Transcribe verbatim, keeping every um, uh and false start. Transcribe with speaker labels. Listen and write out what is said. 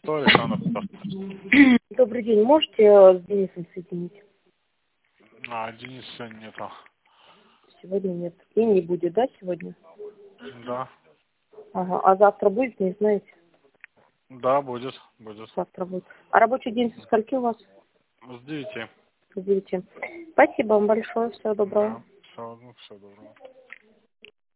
Speaker 1: сто, Александр.
Speaker 2: Добрый день, можете э, с Денисом соединить?
Speaker 1: А, Дениса нету.
Speaker 2: Сегодня нет. И не будет, да, сегодня?
Speaker 1: Да.
Speaker 2: Ага. А завтра будет, не знаете?
Speaker 1: Да, будет, будет.
Speaker 2: Завтра будет. А рабочий день со скольки у вас?
Speaker 1: С девяти.
Speaker 2: С девяти. Спасибо вам большое, всего доброго.
Speaker 1: Да, все, ну, все доброго.